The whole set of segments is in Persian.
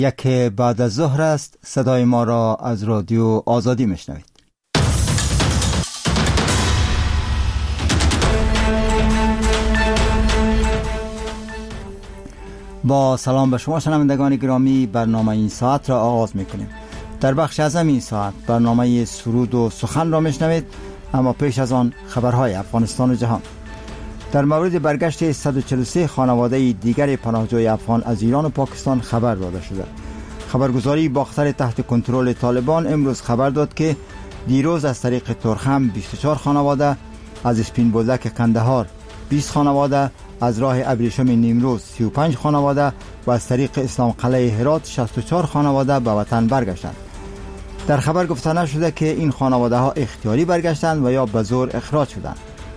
یک بعد از ظهر است. صدای ما را از رادیو آزادی میشنوید. با سلام به شما شنوندگان گرامی، برنامه این ساعت را آغاز میکنیم. در بخش اعظم این ساعت برنامه سرود و سخن را میشنوید، اما پیش از آن خبرهای افغانستان و جهان. در مورد برگشت 143 خانواده دیگر پناهجوی افغان از ایران و پاکستان خبر داده شده. خبرگزاری باختر تحت کنترل طالبان امروز خبر داد که دیروز از طریق ترخم 24 خانواده، از اسپین بولدک قندهار 20 خانواده، از راه ابریشم نیمروز 35 خانواده و از طریق اسلام قلعه هرات 64 خانواده به وطن برگشتند. در خبر گفته نشده که این خانواده ها اختیاری برگشتند و یا به زور اخراج شدند.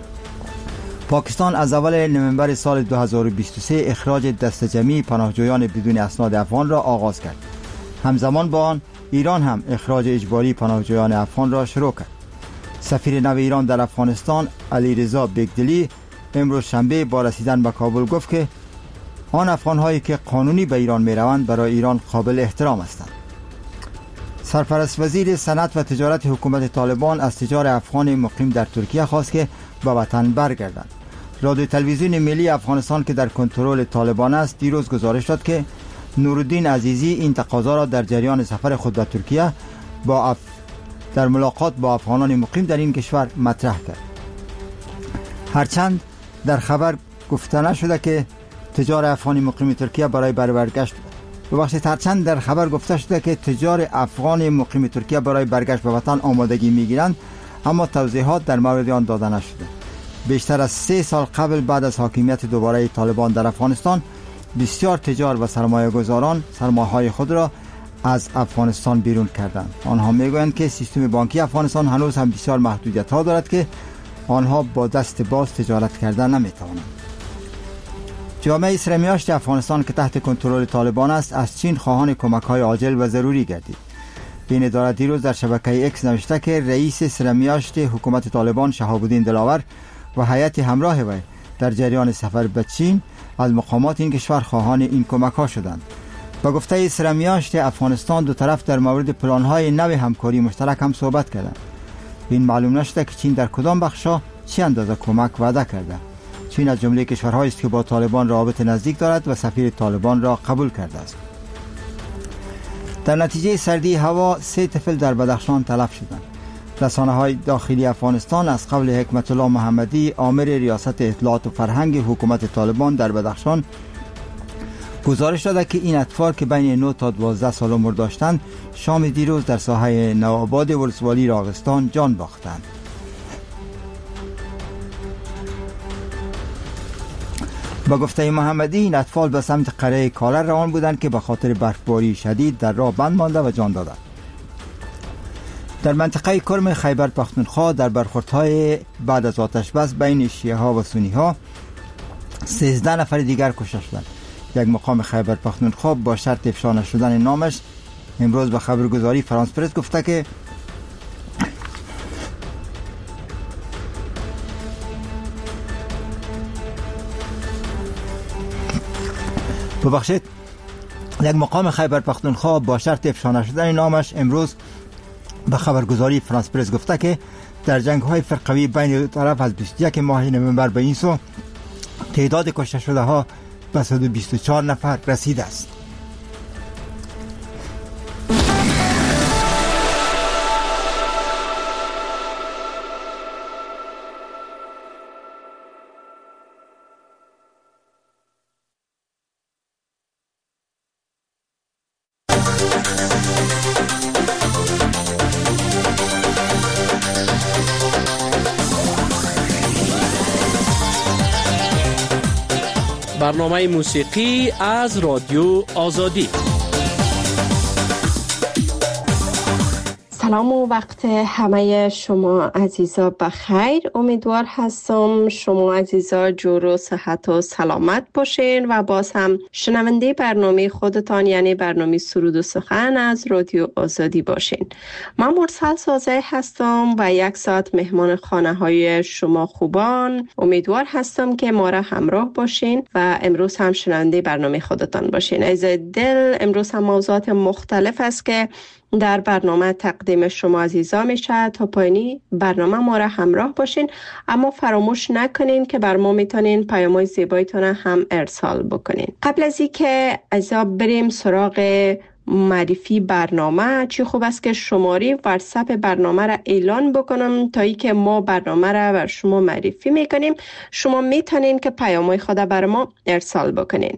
پاکستان از اول نوامبر سال 2023 اخراج دست جمعی پناهجویان بدون اسناد افغان را آغاز کرد. همزمان با آن ایران هم اخراج اجباری پناهجویان افغان را شروع کرد. سفیر نو ایران در افغانستان علیرضا بیگدلی امروز شنبه با رسیدن به کابل گفت که آن افغان‌هایی که قانونی به ایران می‌روند برای ایران قابل احترام هستند. سرپرست وزیر صنعت و تجارت حکومت طالبان از تجار افغان مقیم در ترکیه خواست که به وطن برگردند. رادیو تلویزیون ملی افغانستان که در کنترل طالبان است دیروز گزارش داد که نورالدین عزیزی این تقاضا را در جریان سفر خود به ترکیه در ملاقات با افغانان مقیم در این کشور مطرح کرد. هرچند در خبر گفته نشده که تجار افغان مقیم ترکیه برای برگشت هرچند در خبر گفته شده که تجار افغان مقیم ترکیه برای برگشت به وطن آمادگی میگیرند، اما توضیحات در مورد آن داده نشده. بیشتر از 3 سال قبل بعد از حاکمیت دوباره طالبان در افغانستان بسیار تجار و سرمایه گذاران سرمایه‌های خود را از افغانستان بیرون کردند. آنها میگویند که سیستم بانکی افغانستان هنوز هم بسیار محدودیت‌ها دارد که آنها با دست باز تجارت کردن نمی‌توانند. جامعه اسلامیاشت افغانستان که تحت کنترل طالبان است از چین خواهان کمک‌های عاجل و ضروری گردید. این اداره دیروز در شبکه اکس نوشته که رئیس اسلامیاشت حکومت طالبان شهاب الدین دلاور و هیئت همراه وی در جریان سفر به چین از مقامات این کشور خواهان این کمک‌ها شدند. با گفته اسلامیاشت افغانستان دو طرف در مورد پلان‌های نو همکاری مشترک هم صحبت کردند. این معلوم نشده که چین در کدام بخش‌ها چه اندازه کمک وعده کرده. چین از جمله کشورهایی است که با طالبان روابط نزدیک دارد و سفیر طالبان را قبول کرده است. در نتیجه سردی هوا 3 طفل در بدخشان تلف شدند. رسانه‌های داخلی افغانستان از قول حکمت الله محمدی آمر ریاست اطلاعات و فرهنگ حکومت طالبان در بدخشان گزارش داده که این اطفال که بین 9 تا 12 سال عمر داشتند شام دیروز در ساحه نوآباد ولسوالی راغستان جان باختند. با گفته محمدی این اطفال به سمت قلعه کالر روان بودند که به خاطر برفباری شدید در راه بند مانده و جان دادند. در منطقه کرم خیبر پختونخوا در برخوردهای بعد از آتش بس بین شیعه ها و سنی ها 13 نفر دیگر کشته شدند. یک مقام خیبر پختونخوا با شرط افشا نشدن نامش امروز به خبرگزاری فرانس پرس گفته که یک مقام خیبر پختونخوا با شرط افشا نشدن نامش امروز به خبرگزاری فرانس پرس گفته که در جنگ‌های فرقوی بین دو طرف از 21 ماه نوامبر به این سو تعداد کشته شده ها به 124 نفر رسیده است. برنامه موسیقی از رادیو آزادی. سلام و وقت همه شما عزیزا بخیر. امیدوار هستم شما عزیزا جور و صحت و سلامت باشین و باز هم شنونده برنامه خودتان، یعنی برنامه سرود و سخن از رادیو آزادی باشین. من مرسل سازه هستم و 1 ساعت مهمان خانه های شما خوبان. امیدوار هستم که ما را همراه باشین و امروز هم شنونده برنامه خودتان باشین. عزیزای دل، امروز هم موضوعات مختلف است که در برنامه تقدیم شما عزیزا میشه. تا پایانی برنامه ما را همراه باشین، اما فراموش نکنین که بر ما میتونین پیام‌های زیبایتون هم ارسال بکنین. قبل از اینکه عزیزا بریم سراغ معرفی برنامه، چی خوب است که شماره واتساپ برنامه را اعلان بکنم تا ای که ما برنامه را بر شما معرفی میکنیم. شما میتونین که پیام‌های خود بر ما ارسال بکنین.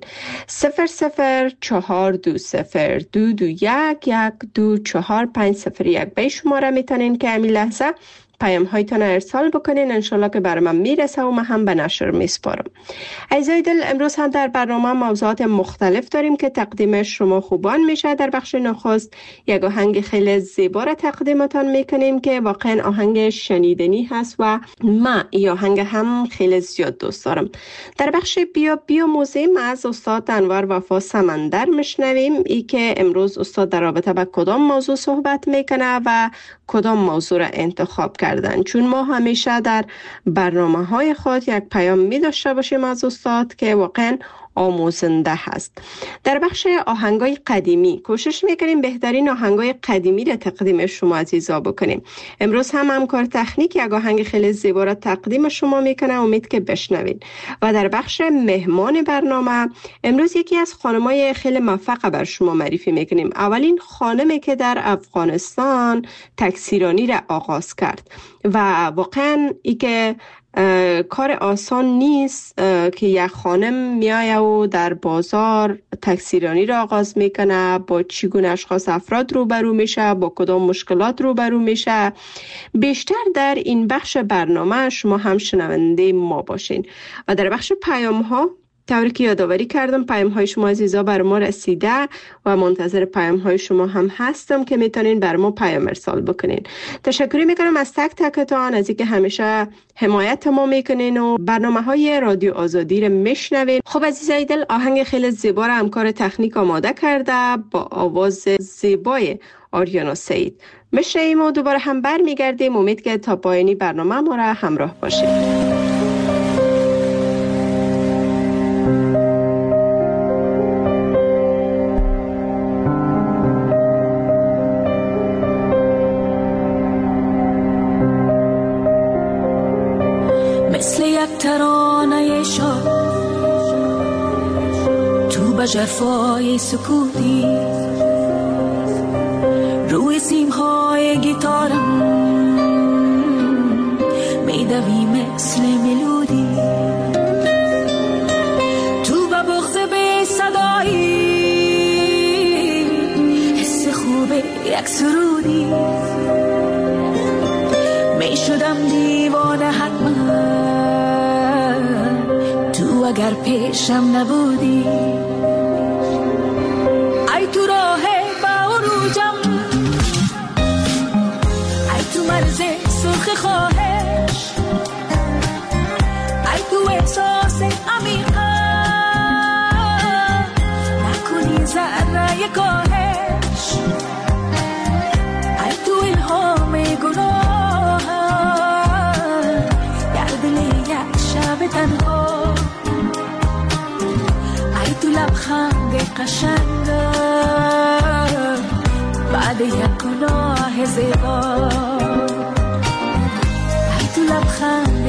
0042221124501 به شماره میتونین که همین لحظه پیام هایتان ارسال بکنین، انشالله که برای من میرسه و من هم به نشر میسپارم. عزیزای دل، امروز هم در برنامه موضوعات مختلف داریم که تقدیم شما خوبان میشه. در بخش نخست یک آهنگ خیلی زیبا را تقدیمتان میکنیم که واقعا آهنگ شنیدنی هست و من این آهنگ هم خیلی زیاد دوست دارم. در بخش بیا موزیم از استاد انور وفا سمندر میشنویم، ای که امروز استاد در رابطه با کدام موضوع صحبت میکنه و کدام موضوع را انتخاب کردن، چون ما همیشه در برنامه های خود یک پیام می داشته باشیم از استاد که واقعا آموزنده هست. در بخش آهنگای قدیمی کوشش میکنیم بهترین آهنگای قدیمی را تقدیم شما عزیزا بکنیم. امروز هم همکار تکنیک یک آهنگ خیلی زیبا را تقدیم شما میکنه، امید که بشنوید. و در بخش مهمان برنامه امروز یکی از خانمای خیلی موفق بر شما معرفی میکنیم. اولین خانمی که در افغانستان تکثیرانی را آغاز کرد و واقعا ای که کار آسان نیست که یک خانم میایه و در بازار تکثیرانی را آغاز میکنه، با چگونه اشخاص افراد روبرو میشه، با کدام مشکلات روبرو میشه. بیشتر در این بخش برنامه شما هم شنونده ما باشین. و در بخش پیام ها طوری که یادآوری کردم، پیام های شما عزیزا بر ما رسیده و منتظر پیام های شما هم هستم که میتونین بر ما پیام ارسال بکنین. تشکر میکنم از تک تکتان از اینکه همیشه حمایت ما میکنین و برنامه های رادیو آزادی رو میشنوین. خب عزیزای دل، آهنگ خیلی زیبا را همکار تکنیک آماده کرده با آواز زیبای آریانا سعید. میشنویم و دوباره هم برمیگردیم. امید که تا پایانی برنامه ما را همراه باشید. مثل یک ترانه شاد تو به جفای سکوتی، روی سیمهای گیتارم میدوی مثل ملودی، تو به بغض بی صدایی حس خوب یک سرودی، میشدم دیوانه حتما تو اگر پیشم نبودی. ای تو راه با عروجم، ای تو مرز سرخ خواهش، ای تو احساس عمیقم نکنی ذره کاهش، ای تو الهام گناهم در دل یک شب تنها، ای تو لبخند قشنگم بعد یک گناه زیبا، ای تو لبخند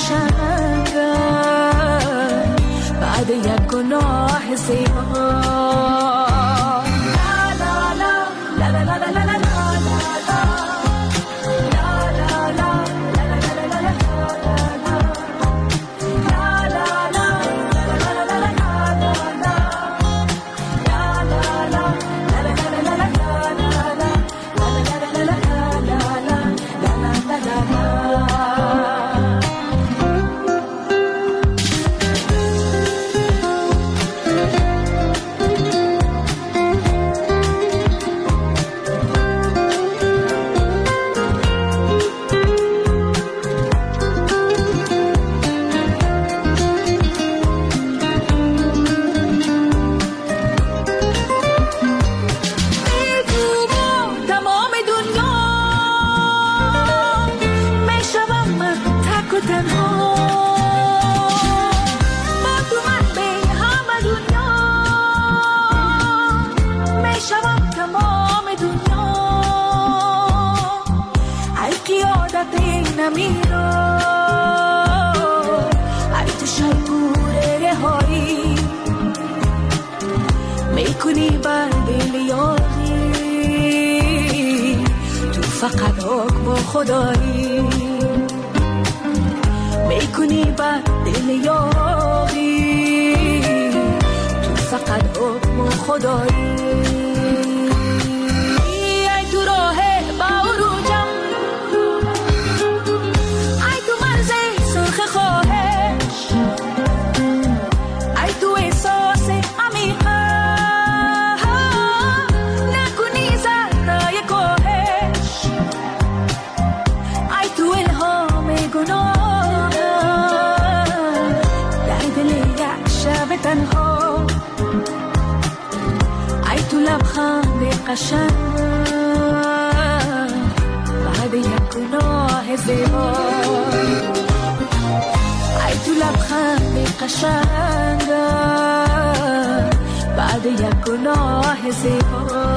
قشنگم بعد یک گناه زیبا. خدایی میکنی با دل یاری تو فقط حکم خدایی ای تو راه باروجم ای تو مرز سرخ خواهش ای تو احساس عمیقه نکنی ذره کاهش ای تو الهام گناه در دل یک شب تنها ای تو لبخند قشنگ بعد یک گناه زیبا ای تو لبخند قشنگ بعد یک گناه زیبا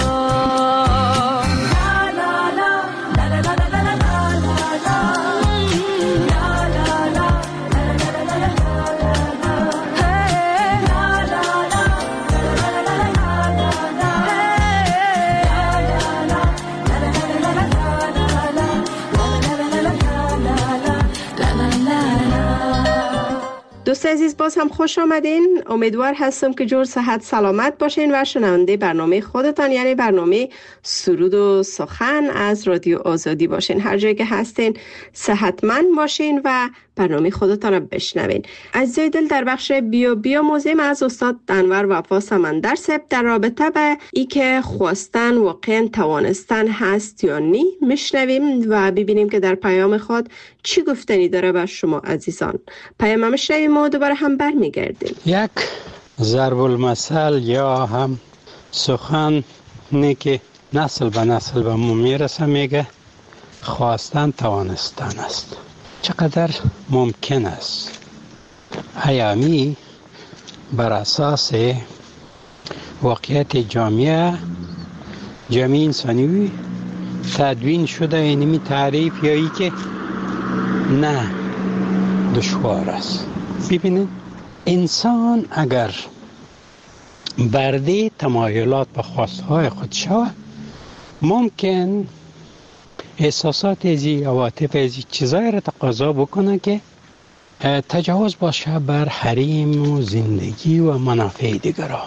دوست عزیز باز هم خوش آمدین. امیدوار هستم که جور صحت سلامت باشین و شنونده برنامه خودتان یعنی برنامه سرود و سخن از رادیو آزادی باشین. هر جایی که هستین صحتمند باشین و برنامه خودتان رو بشنوین. عزیزای دل در بخش بیا موزیم از استاد انور وفا سمندر صاحب در رابطه به ای که خواستن واقعا توانستن هست یا نی میشنویم و ببینیم که در پیام خود چی گفتنی داره به شما عزیزان. پیام میشنویم و دوباره هم برمیگردیم. یک ضرب المثل یا هم سخن که نسل به نسل به ما میرسه میگه خواستن توانستن است. چقدر ممکن است ایامی بر اساس واقعیت جامعه انسانی تدوین شده اینمی تعریف یا ای که نه دشوار است. ببینید انسان اگر برده تمایلات و خواستهای خود شود ممکن احساسات ازی عواطف ازی چیزایی را تقاضا بکنه که تجاوز باشه بر حریم و زندگی و منافع دیگران.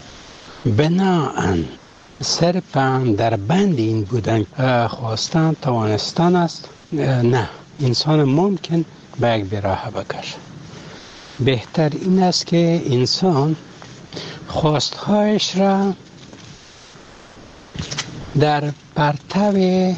بناهن صرفاً در بند این بودن خواستن توانستن است نه، انسان ممکن به یک براه بکشه. بهتر این است که انسان خواستهایش را در پرتو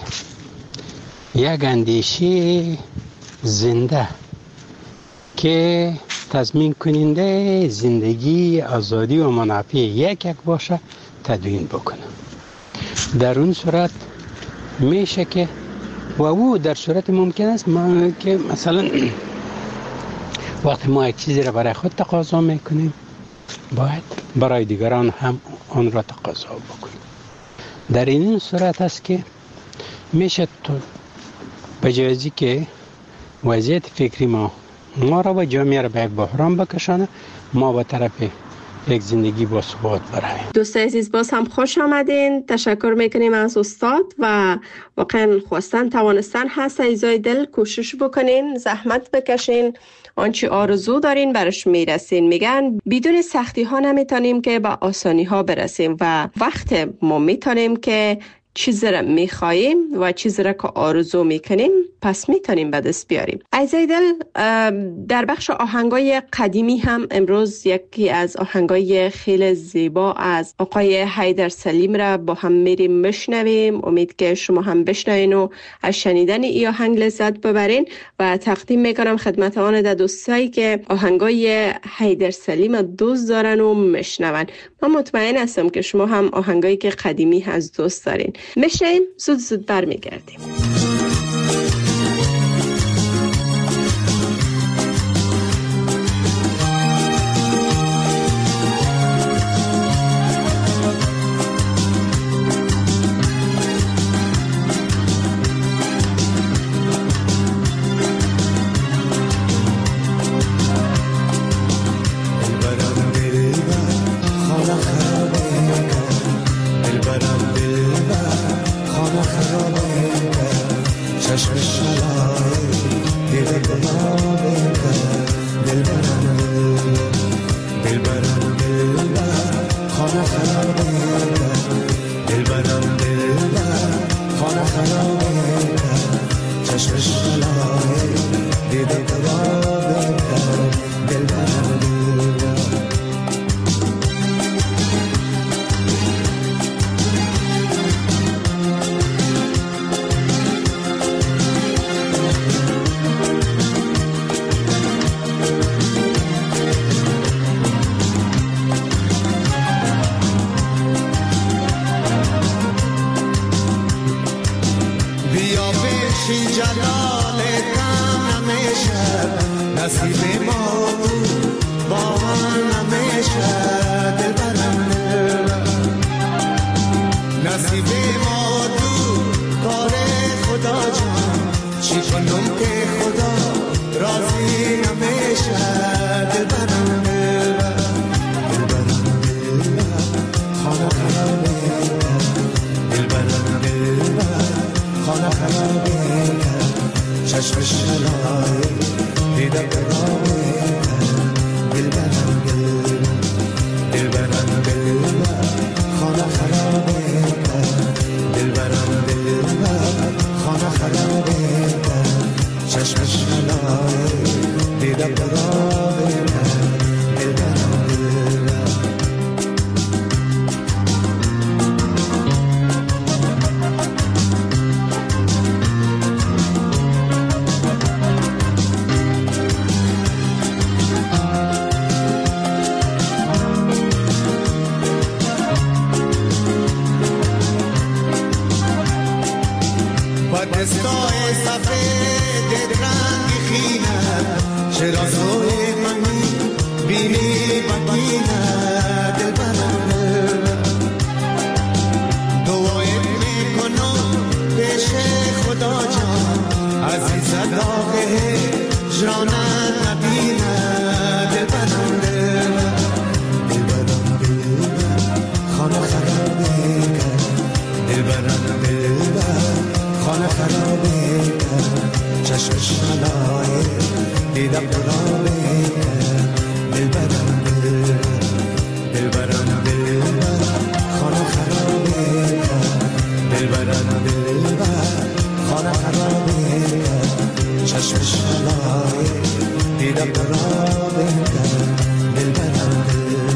یک اندیشه زنده که تضمین کننده زندگی آزادی و منافع یک باشه تدوین بکنه. در اون صورت میشه که و او در صورت ممکن است که مثلا وقتی ما یک چیزی را برای خود تقاضا میکنیم باید برای دیگران هم آن را تقاضا بکنیم. در این صورت است که میشه تو بجایزی که وضعیت فکری ما را و جامعه را به یک بحران بکشانه ما به طرف یک زندگی با ثبات برویم. دوست عزیز باز هم خوش آمدین. تشکر میکنیم از استاد و واقعا خواستن توانستن هست. عزیزای دل کوشش بکنین، زحمت بکشین، آنچه آرزو دارین برش میرسین. میگن بدون سختی ها نمیتونیم که به آسانی ها برسیم و وقت ما میتونیم که چیزی را میخواییم و چیزی را که آرزو میکنیم پس میتونیم به دست بیاریم. عزیزای دل در بخش آهنگای قدیمی هم امروز یکی از آهنگای خیلی زیبا از آقای حیدر سلیم را با هم میریم میشنویم. امید که شما هم بشنوین و از شنیدن این آهنگ لذت ببرین و تقدیم میکنم خدمت آن دوستایی که آهنگای حیدر سلیم دوست دارن و میشنون. من مطمئن هستم که شما هم آهنگایی که قدیمی از دوست دارین. میشنیم زود برمیگردیم. چشم شلای دیده گلاب دلبرم دلبرم دلبر خانه خرابه دلبرم دلبر خانه خرابه چشم شلای دیده گلاب دلبرم نصیب ما با هم نمیشه دلبرم نصیب ما تو کار خدا جان چی کنم که خدا راضی نمیشه دلبرم دلبرم خانه خرابه دلبرم خانه خرابه چشم شلای دیده گلابه دلبرم دلبرم دلبر خانه خرابه دلبرم دلبر خانه خرابه چشم شلای دیده گلابه دلبرم دلبر دستای سفید رنگ خینه چرا زوی منی بینی بگینه دلبرم دعای میکنم پیش خدا جان عزیز داغه جانت نبینه دلبرم دلبرم خانه خرابه دلبرم خانه خرابه چشم شلای دیده قرابه دلبرم دلبرم خانه خرابه دلبرم خانه خرابه چشم شلای دیده قرابه دلبرم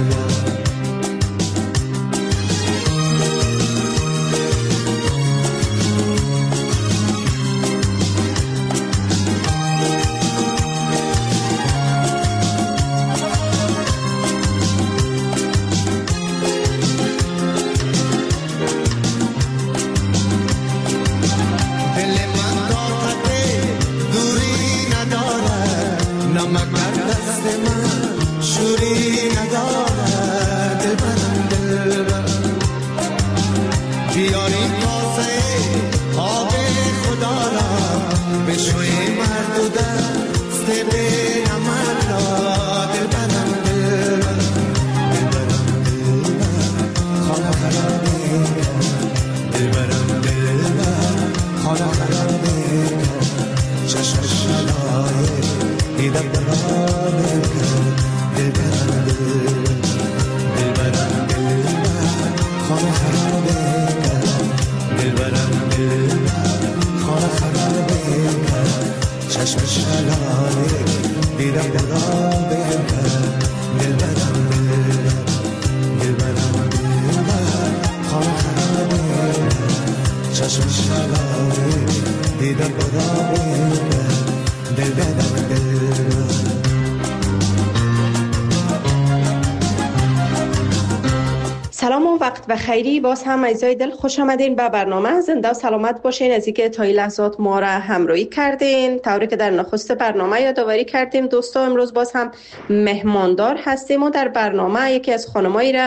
سلام و وقت بخیری. باز هم عزیزای دل خوش آمدین به برنامه. زنده و سلامت باشین. از اینکه تا این لحظات ما را همراهی کردین. طوری که در نخست برنامه یادآوری کردیم دوستا، امروز باز هم مهماندار هستیم و در برنامه یکی از خانمایی را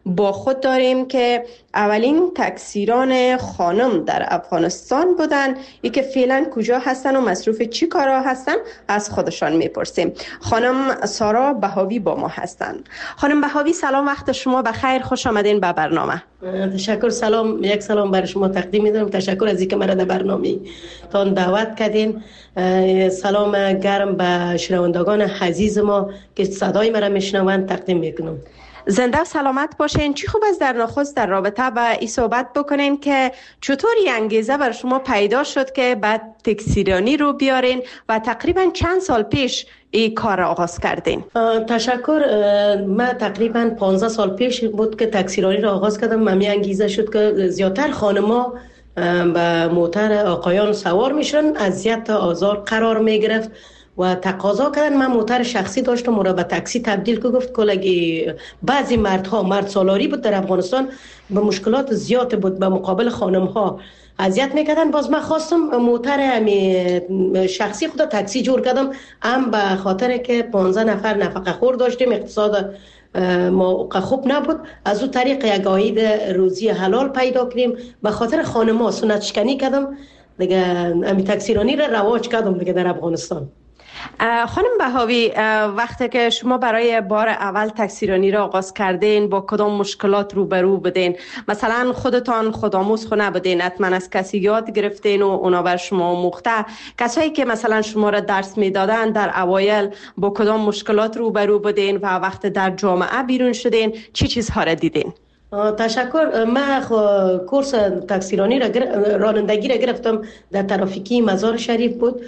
با خود داریم که اولین تکثیران خانم در افغانستان بودن. ای که فعلا کجا هستن و مصروف چی کارا هستن از خودشان میپرسیم. خانم سارا بهاوی با ما هستن. خانم بهاوی سلام، وقت شما بخیر، خوش آمدین به برنامه. تشکر، سلام، یک سلام برای شما تقدیم می‌کنم. تشکر از اینکه مرا در برنامه تان دعوت کردین. سلام گرم به شنوندگان عزیز ما که صدای مرا میشنوند تقدیم میکنم. زنده و سلامت باشین. چی خوب است در نخست در رابطه با این صحبت بکنین که چطور این انگیزه بر شما پیدا شد که بعد تکثیرانی رو بیارین و تقریبا چند سال پیش این کار را آغاز کردین؟ تشکر. من تقریبا 15 سال پیش بود که تکثیرانی را آغاز کردم. من انگیزه شد که زیادتر خانم‌ها به موتر آقایان سوار میشن، اذیت آزار قرار میگرفت و تقاضا کردن. من موتر شخصی داشتم و را به تاکسی تبدیل که گفت کلگی بعضی مرد سالاری بود در افغانستان به مشکلات زیاد بود به مقابل خانم‌ها اذیت میکردن. باز من خواستم موتر شخصی خود تاکسی جور کردم، هم به خاطر که 15 نفر نفقه خور داشتیم، اقتصاد ما خوب نبود، از اون طریق یک عاید روزی حلال پیدا کردیم. به خاطر خانم‌ها سنت شکنی کردم دیگه، امی تکثیرانی را رواج کردم دیگه در افغانستان. خانم بهاوی، وقتی که شما برای بار اول تکثیرانی را آغاز کردین با کدام مشکلات روبرو بودین؟ مثلا خودتان خودآموز خو نبودین، حتما از کسی یاد گرفتین و اونا بر شما آموخته. کسایی که مثلا شما را درس میدادن در اوایل با کدام مشکلات روبرو بودین و وقتی در جامعه بیرون شدین چی چیزها را دیدین؟ تشکر. من کورس تکثیرانی را رانندگی را گرفتم در ترافیکی مزار شریف بود،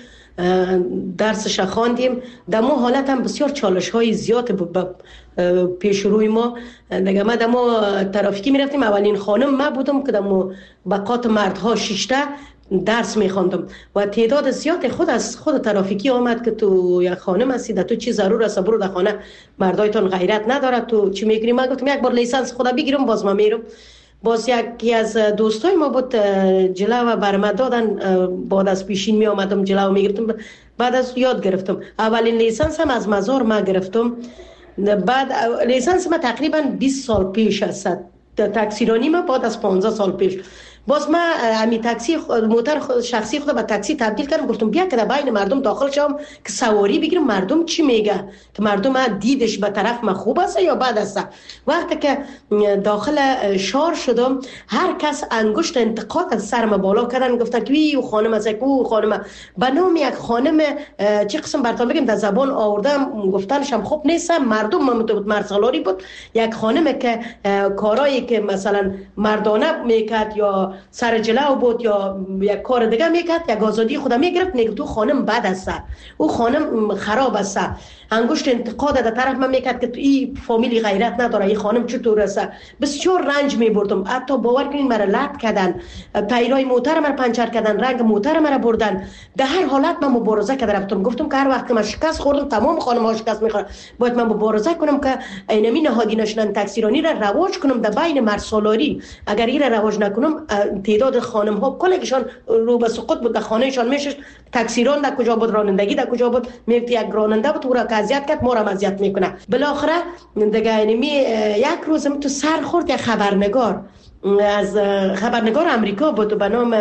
درسش خواندیم. در ما حالت هم بسیار چالش های زیاد بود پیش روی ما دیگه. ما در ما ترافیکی میرفتیم، اولین خانم من بودم که در بقات مردها 6 درس میخواندم و تعداد زیاد خود ترافیکی آمد که تو یک خانم هستی، تو چی ضرور است برو در خانه، مردایتان غیرت نداره، تو چی میگیری؟ من گفتم یک بار لیسانس خدا بگیرم باز ما میرم. باز یکی از دوستای ما بود جلو برم دادن، بعد از پیشین می آمدم جلو می گرفتم، بعد از یاد گرفتم. اولین لیسانس هم از مزار ما گرفتم. بعد لیسانس ما تقریبا 20 سال پیش است، تکثیرانی ما بعد از 15 سال پیش. باز من امی تاکسی موتر شخصی خود به تاکسی تبدیل کردم. گفتم بیا که در بین مردم داخل شم که سواری بگیرم، مردم چی میگه، که مردم دیدش به طرف من خوب است یا بد است. وقتی که داخل شهر شدم هر کس انگشت انتقاد از سرم بالا کردن، گفتن که وی خانم از کو خانم به نام یک خانم چه قسم براتون بگم در زبان آوردم، گفتنشم خوب نیست. مردم مرد سالاری بود، یک خانم که کارایی که مثلا مردانه میکرد یا سر جلو بود یا یک کار دیگه میکرد، یک آزادی خود میگرفت، میگه تو خانم بد است، او خانم خراب است. انگشت انتقاد در طرف من میکرد که تو این فامیلی غیرت نداره، این خانم چطور است. بسیار رنج میبردم. حتی باور کنین مرا لط کردن، تایرای موتر مرا پنچر کردن، رنگ موتر مرا بردن. در هر حالت من مبارزه کرده رفتم. گفتم که هر وقت من شکست خوردم تمام خانم ها شکست میخورن، باید من مبارزه کنم که اینمی نهادی نشدن تکثیرانی را رواج کنم در بین مرد سالاری. اگر این را رواج نکنم تعداد خانم ها کلشان رو به سقوط بود، در خانهشان میشه. تکثیران در کجا بود، رانندگی در کجا بود، میگفت یک راننده بود او را اذیت کرد، ما را اذیت میکنه. بالاخره دیگه اینمی یک روز تو سر خورد یک خبرنگار از خبرنگار امریکا بود به نام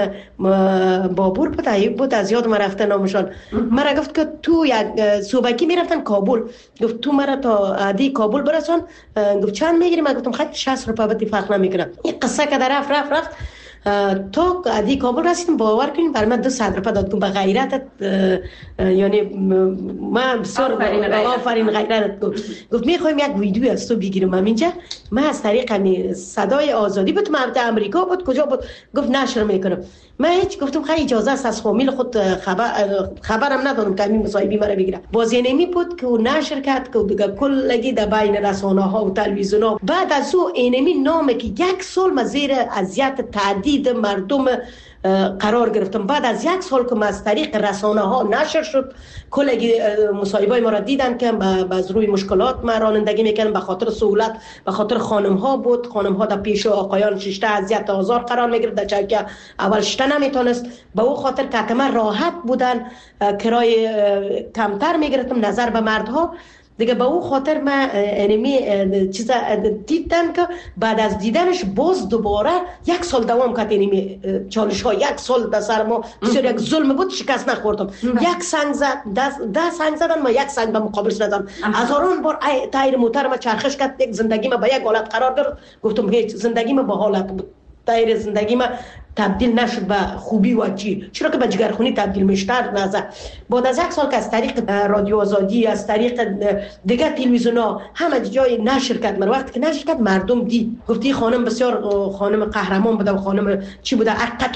بابور بود، ایوب بود، از یاد من رفته نامشان. مرا گفت که تو یک صوبکی میرفتن کابل، گفت تو مرا تا عادی کابل برسون. گفت چند میگیری؟ من گفتم خیلی 60 روپیه بهت فرق نمیکنه. این قصه که در رفت تو عادی کابل رسیدم. باور کنین برای من 200 روپیه داد. به غیرتت یعنی من بسیار آفرین غیرتت گفت میخوایم یک ویدیو از تو بگیرم اینجا. من از طریق همین صدای آزادی بود، من در امریکا بود کجا بود، گفت نشر میکنم. من هیچ گفتم خیلی اجازه است از فامیل خود خبرم ندادم که همین مصاحبه مرا بگیره. بازی نمی بود که او نشر کرد که دیگه کلگی در بین رسانه ها و تلویزیون ها. بعد از او اینمی نامه که 1 سال مزیر اذیت تعدید مردم قرار گرفتم. بعد از 1 سال که از طریق رسانه ها نشر شد، کلگی مصاحبه ما را دیدن که از روی مشکلات ما رانندگی میکنم، به خاطر سهولت، به خاطر خانم ها بود. خانم ها در پیش آقایان ششته اذیت آزار قرار میگرفت، در چوکه اول شته نمیتونست. به او خاطر که من راحت بودن، کرای کمتر میگرفتم نظر به مردها. دیگه به او خاطر من انمی چیزا دیدم که بعد از دیدنش باز دوباره 1 سال دوام کرد. انمی چالش ها 1 سال در سر ما بسیار یک ظلم بود، شکست نخوردم. 1 سنگ زد، 10 سنگ زدن، ما 1 سنگ به مقابلش نزدم. هزاران بار تایر موتر ما چرخش کرد، یک زندگی ما به یک حالت قرار گرفت. گفتم هیچ، زندگی ما به حالت بود، تایر زندگی ما تبدیل نشد به خوبی و چی، چرا که به جگرخونی تبدیل میشتر نزد. بعد از 1 سال که از طریق رادیو آزادی، از طریق دیگه تلویزیونا همه جای نشر کرد، وقتی که نشر کرد مردم دید، گفتی خانم بسیار خانم قهرمان بوده و خانم چی بوده،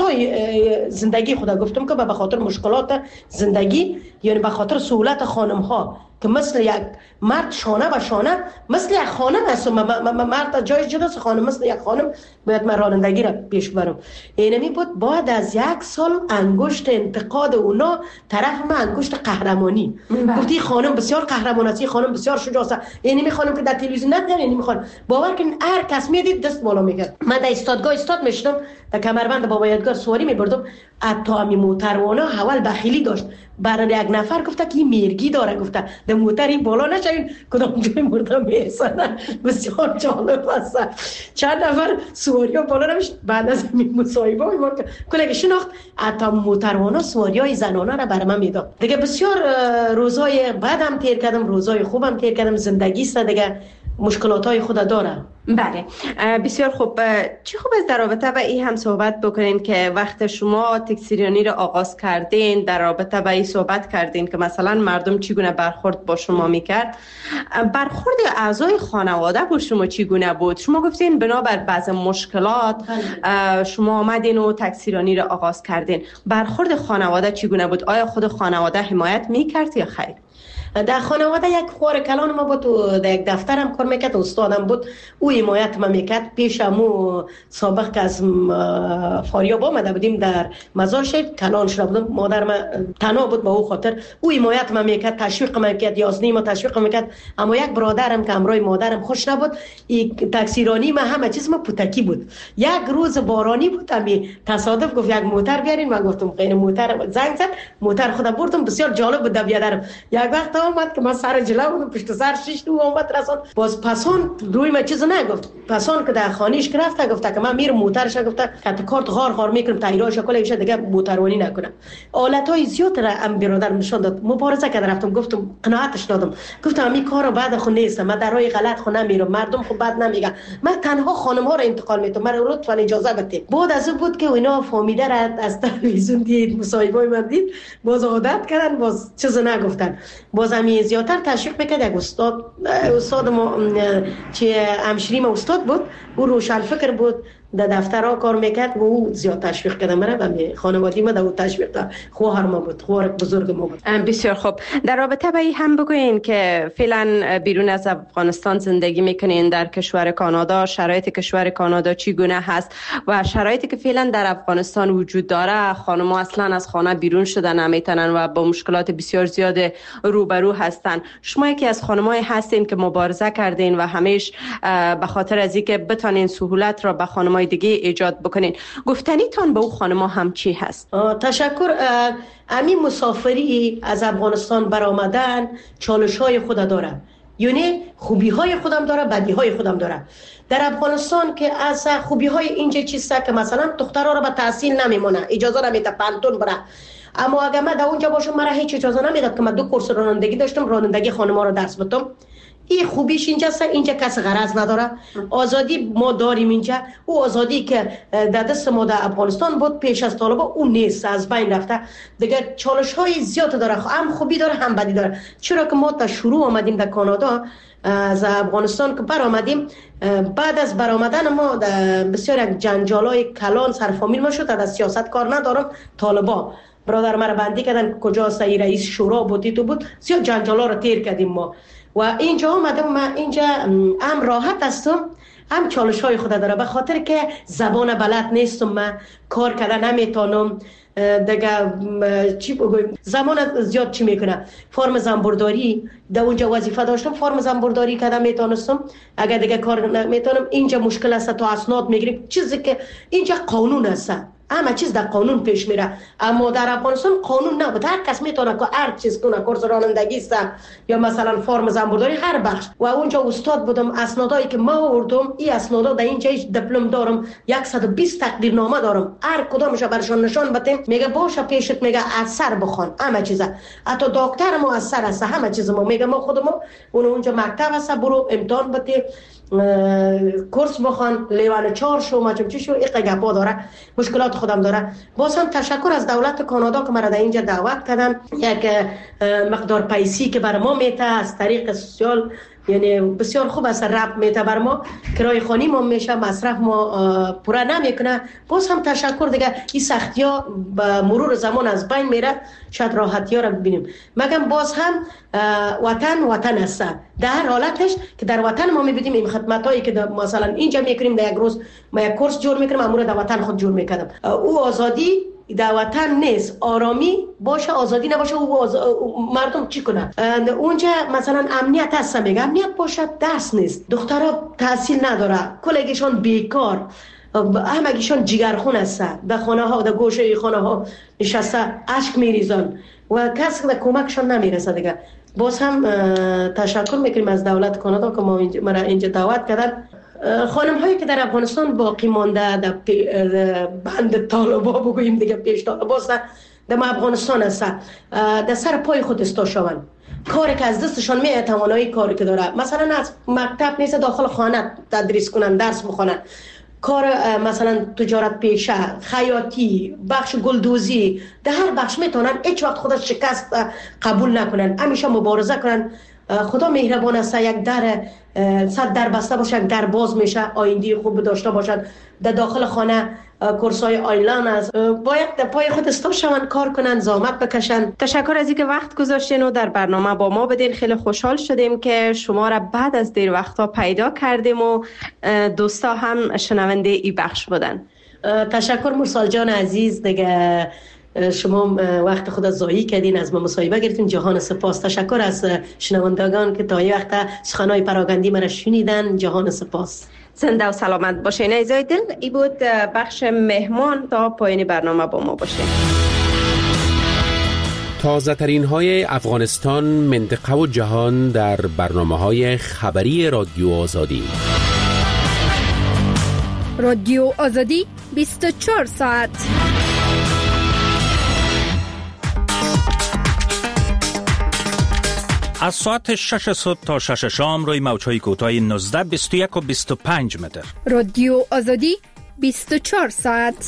قطعای زندگی خدا. گفتم که به خاطر مشکلات زندگی، یعنی به خاطر سهولت خانم ها که مثل یک مرد شانه به شانه مثل یک خانم هست، مرد جای جداست، خانم مثل یک خانم باید من رانندگی را پیش برم. اینمی بود. بعد از 1 سال انگشت انتقاد اونا طرف من انگشت قهرمانی. گفتی خانم بسیار قهرمان است، خانم بسیار شجاع است. اینمی خانم که در تلویزیون ندیدن، اینمی خانم باور کن هر کس میدید دست بالا میکرد. من در استادگاه استاد میشدم، در کمربند بابا یادگار سواری میبردم. حتی امی موتروانا اول بخیلی داشت، برای یک نفر گفته که این میرگی داره، گفته در موتر این بالا نشوین کدام جای مرده میسنن. بسیار جالب است. چند نفر سواری ها بالا نمیشد. بعد از این مصاحبه های ما کلگه شناخت، حتی موتروانا سواری های زنانه را برای من میداد. دیگه بسیار روزای بعدم تیر کردم، روزای خوبم تیر کردم. زندگی است دیگه، مشکلات های خود داره. بله بسیار خوب. چی خوب است در رابطه با این هم صحبت بکنین که وقت شما تکثیریانی را آغاز کردین، در رابطه با این صحبت کردین که مثلا مردم چگونه برخورد با شما میکرد. برخورد اعضای خانواده با شما چگونه بود؟ شما گفتین بنابر بعض مشکلات شما آمدین و تکثیریانی را آغاز کردین. برخورد خانواده چگونه بود؟ آیا خود خانواده حمایت میکرد یا خیر؟ در خانواده یک خوار کلان ما بود و در یک دفترم کار میکرد، استادم بود، او حمایت ما میکرد. پیش امو سابق که از فاریاب آمده بودیم در مزار شهید کلان شده بودم، مادر ما تنها بود، با او خاطر او حمایت ما میکرد، تشویق ما میکرد، یازنی ما تشویق میکرد. اما یک برادرم که امروی مادرم خوش نبود، این تکثیرانی ما همه چیز ما پوتکی بود. یک روز بارانی بود، امی تصادف گفت یک موتر بیارین، من گفتم غیر موتر، زنگ زد موتر خودم بردم. بسیار جالب بود بیادرم. یک وقت آمد که من سر جلو بودم، پشت سر 6 دو آمد رسان. باز پسان روی ما چیز نگفت. پسان که در خانیش که رفته گفته که من میرم موترش، گفته که کارت غار میکنم تایراش کلا دیگه موتروانی نکنم. حالتای زیاد را ام برادر نشون داد. مبارزه کرد، رفتم گفتم قناعتش دادم، گفتم این کارو بعد خود نیستم، من در راه غلط خود نمیرم، مردم خود بد نمیگن، من تنها خانم ها را انتقال میدم، من لطفا اجازه بدید. بعد از اون بود که اینا فامیده را از تلویزیون دید، مصاحبه من دید، باز عادت کردن، باز چیز نگفتن. باز می زیادتر تشویق میکرد. یک استاد ما چه همشری ما استاد بود، او روشن فکر بود، در دفترها کار میکرد و او زیاد تشویق کرده مرا و خانوادگی ما در تشویق کرد. خواهر ما بود، خواهر بزرگ ما بود. بسیار خوب. در رابطه با این هم بگوین که فعلا بیرون از افغانستان زندگی میکنین در کشور کانادا، شرایط کشور کانادا چگونه هست و شرایطی که فعلا در افغانستان وجود داره؟ خانم‌ها اصلا از خانه بیرون شدن نمیتونن و با مشکلات بسیار زیاد روبرو هستن. شما یکی از خانم‌های هستین که مبارزه کردین و همیش به خاطر از اینکه بتونین سهولت را به خانم‌های دیگه ایجاد بکنین. گفتنیتان به او خانم‌ها هم چی هست؟ تشکر. امی مسافری از افغانستان برآمدن چالش‌های خود داره، یعنی خوبی‌های خودم داره، بدی‌های خودم داره. در افغانستان که از خوبی‌های اینجا چیسته که مثلا دخترها را به تحصیل نمیمونه، اجازه نمیده پانتون بره. اما اگر من در اونجا باشم مرا هیچ اجازه نمیداد که من 2 کورس رانندگی داشتم، رانندگی خانم‌ها را درس بدم. این خوبیش اینجاست، اینجا کس غرض نداره، آزادی ما داریم اینجا. او آزادی که در دست ما در افغانستان بود پیش از طالبان اون نیست، از بین رفته دیگه. چالش های زیاد داره، هم خوبی داره هم بدی داره. چرا که ما تا شروع آمدیم در کانادا از افغانستان که برآمدیم، بعد از برآمدن ما بسیار یک جنجالای کلان سرفامیل ما شد. در سیاست کار ندارم، طالبان برادر مرا بندی کردن، کجا سعی رئیس شورا بودی تو بود، زیاد جنجالا رو تیر کردیم ما. و اینجا آمدم، من اینجا هم راحت هستم، هم چالش های خود داره، به خاطر که زبان بلد نیستم، من کار کردن نمیتونم دیگه. چی بگویم، زمان زیاد چی میکنه، فرم زنبورداری در اونجا وظیفه داشتم، فرم زنبورداری کردم میتونستم. اگر دیگه کار نمیتونم، اینجا مشکل است تا اسناد میگیریم، چیزی که اینجا قانون است، همه چیز در قانون پیش میره. اما در افغانستان قانون نبود، هر کس میتونه که هر چیز کنه، کورس رانندگی است یا مثلا فرم زنبورداری هر بخش. و اونجا استاد بودم، اسنادایی که ما آوردم، این اسنادا در اینجا دیپلم دارم، 120 تقدیرنامه دارم، هر کدامش برشان نشان بدیم میگه باشه پیشت، میگه از سر بخوان همه چیزا، حتی دکتر ما از سر است، همه چیز ما میگه ما خودمون اونجا مکتب است، برو امتحان بده، کورس بخوان، لیوان 4 شو، ماچم چی شو، این گپا داره، مشکلات خودم داره. باز هم تشکر از دولت کانادا که مرا در اینجا دعوت کردن، یک مقدار پیسی که بر ما میته از طریق سوسیال، یعنی بسیار خوب است، رب میته بر ما، کرای خانی ما میشه، مصرف ما پورا نمیکنه. باز هم تشکر دیگه، این سختی ها به مرور زمان از بین میره، شاید راحتی ها را ببینیم. مگم باز هم وطن است، در هر حالتش که در وطن ما میبینیم این خدمت هایی که مثلا اینجا میکنیم، در یک روز ما یک کورس جور میکنیم، امور در وطن خود جور میکنم. او آزادی در وطن نیست، آرامی باشه، آزادی نباشه، مردم چی کنه؟ اونجا مثلا امنیت هست، میگه امنیت باشه، درس نیست، دخترها تحصیل نداره، کلگیشان بیکار، همگیشان جگرخون هستن، در خانه ها، در گوشه خانه ها نشسته اشک میریزن و کسی به کمکشان نمیرسه دیگه. باز هم تشکر میکنیم از دولت کانادا که ما اینجا دعوت کردن. خانم هایی که در افغانستان باقی مانده، در بند طالبا بگوییم دیگه، پیش طالبا هستن، در افغانستان هستن، در سر پای خود استا شوند، کاری که از دستشان میاد، توانایی کاری که داره، مثلا از مکتب نیست داخل خانه تدریس کنن، درس بخونن، کار مثلا تجارت پیشه، خیاطی، بخش گلدوزی، در هر بخش میتونن هیچ وقت خودش شکست قبول نکنن، همیشه مبارزه کنن. خدا مهربان است، یک در 100 در بسته باشه، یک در باز میشه، آینده خوب داشته باشد، در داخل خانه کورسای آیلان است، باید در پای خود استا شون، کار کنن، زحمت بکشن. تشکر از اینکه وقت گذاشتین و در برنامه با ما بدین. خیلی خوشحال شدیم که شما را بعد از دیر وقتا پیدا کردیم و دوستا هم شنونده ای بخش بودن. تشکر مرسال جان عزیز دیگه، شما وقت خود ضایع کردین، از ما مصاحبه گرفتین، جهان سپاس. تشکر از شنوندگان که تا این وقت سخنهای پراگندی مرا شنیدن، جهان سپاس. زنده و سلامت باشین. ایزای دل، ای بود بخش مهمان، تا پایین برنامه با ما باشین. تازه ترین های افغانستان، منطقه و جهان در برنامه های خبری رادیو آزادی. رادیو آزادی 24 ساعت. از ساعت 6 صبح تا 6 شام روی موج‌های کوتاه 19، 21 و 25 متر. رادیو آزادی 24 ساعت.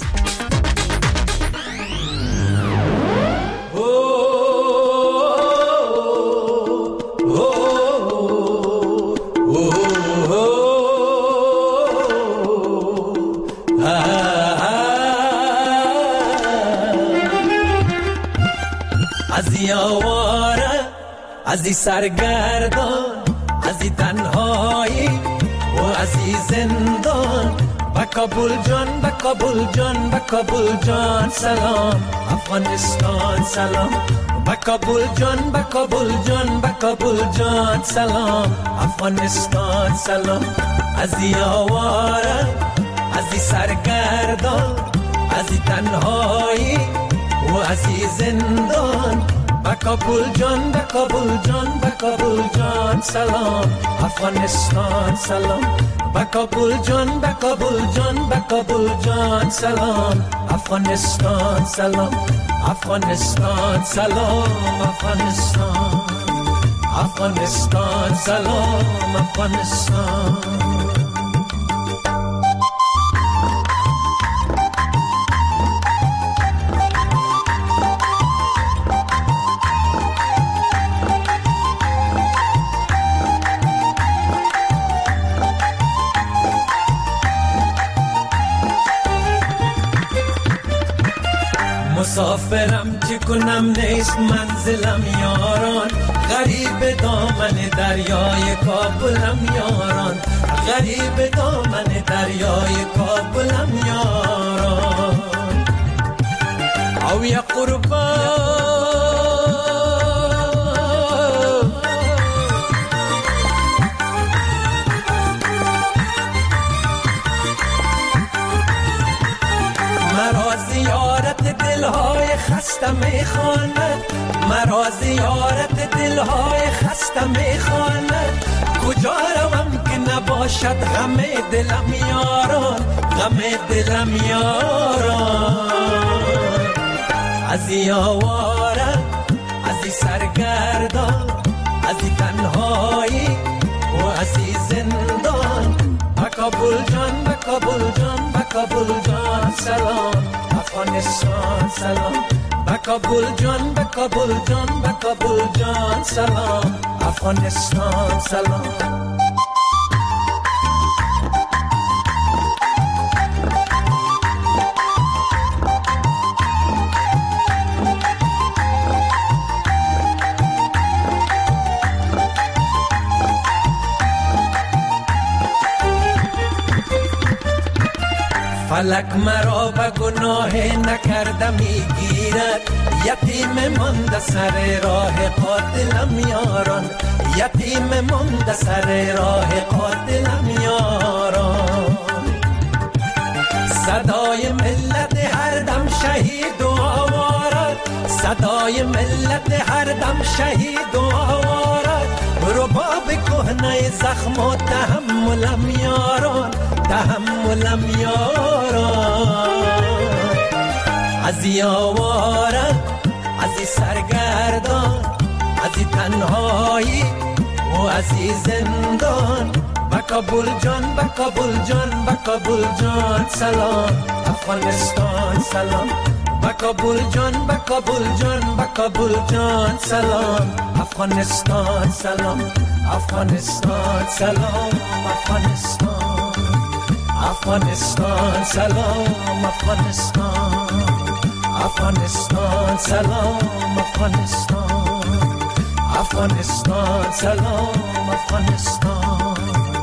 از این سرگردان، از این تنهایی و از این زندان، با کابل جان، با کابل جان، با کابل جان سلام، افغانستان سلام، با کابل جان، با کابل جان، با کابل جان سلام، افغانستان سلام. از این آواره، از این سرگردان، از این تنهایی و از این زندان، با کابل جان، با کابل جان، با کابل جان سلام، افغانستان سلام، با کابل جان، با کابل جان، با کابل جان سلام، افغانستان سلام، افغانستان سلام، افغانستان، افغانستان سلام، افغانستان. مسافرم چه کنم، نیست منزلم یاران، غریب دامن دریای کابلم یاران، غریب دامن دریای کابلم یاران. او یا قربان مرا زیارت دلهای خسته میخواند، مرا زیارت دلهای خسته میخواند. کجا روم که نباشد غم دلم یاران، غم دلم یاران. از این آواره، از این سرگردان، از این تنهایی و از این زندان. کابل جان، به کابل جان، به کابل جان سلام. افغانستان سلام. به کابل جان، به کابل جان، به کابل جان سلام. افغانستان سلام. فلک مرا به گناه نکرده میگیرد، یتیم مانده سر راه قاتلم یاران، یتیم مانده سر راه قاتلم یاران. صدای ملت هر دم شهید و آوارد، صدای ملت هر دم شهید و آوارد. رباب کهنه زخم و تحملم یاران، تحملم یاران. از این آواره، از این سرگردان، از این تنهایی و از این زندان. به کابل جان، به کابل جان، به کابل جان سلام. افغانستان سلام. به کابل جان، به کابل جان، به کابل جان سلام. افغانستان سلام. افغانستان سلام. افغانستان، افغانستان سلام. افغانستان، افغانستان سلام. افغانستان، افغانستان سلام. افغانستان،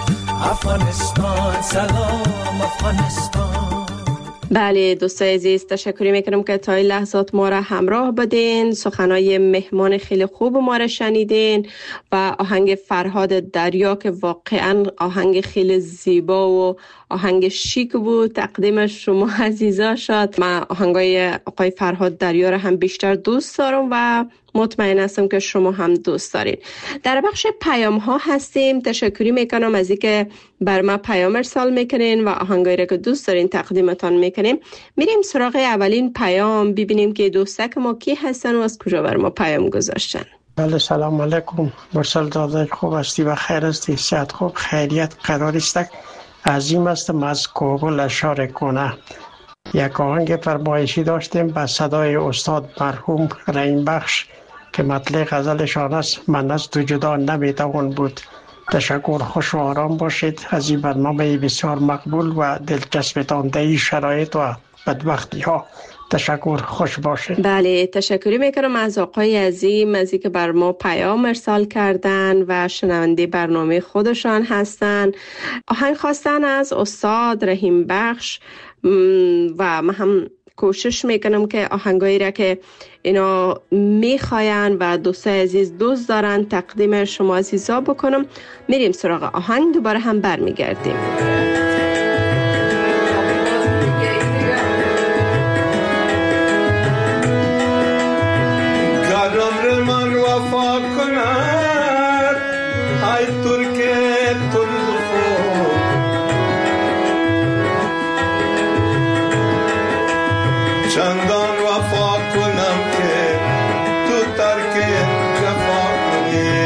افغانستان سلام. افغانستان. بله دوستای عزیز، تشکر میکنم که تا این لحظات ما را همراه بودین. سخنای مهمان خیلی خوب ما را شنیدین و آهنگ فرهاد دریا که واقعا آهنگ خیلی زیبا و آهنگ شیک بود تقدیم شما عزیزا شد. من آهنگای آقای فرهاد دریا را هم بیشتر دوست دارم و مطمئن هستم که شما هم دوست دارین. در بخش پیام ها هستیم. تشکری میکنم از اینکه بر ما پیام ارسال میکنین و آهنگایی را که دوست دارین تقدیمتان میکنیم. میریم سراغ اولین پیام، ببینیم که دوستک ما کی هستن و از کجا بر ما پیام گذاشتن. بله سلام علیکم. مرسل داده خوب هستی و خیر هستی؟ صحت خوب، خیریت قرار است. عظیم هستم از کابل اشاره کنه. یک آهنگ فرمایشی داشتیم با صدای استاد مرحوم رحیم بخش که مطلع غزلشان است من از تو جدا نمیتوان بود. تشکر، خوش و آرام باشید. از این برنامه بسیار مقبول و دلچسبتان در این شرایط و بدبختی ها. تشکر، خوش باشید. بله تشکری میکنم از آقای عظیم از اینکه بر ما پیام ارسال کردن و شنونده برنامه خودشان هستن. آهنگ خواستن از استاد رحیم بخش و من هم کوشش میکنم که آهنگایی را که اینا میخواین و دوستای عزیز دوست دارن تقدیم شما عزیزا بکنم. میریم سراغ آهنگ، دوباره هم برمیگردیم. گرم من وفا کند ای ترک تلخو، چندان وفا کنم که تو ترک جفا کنی.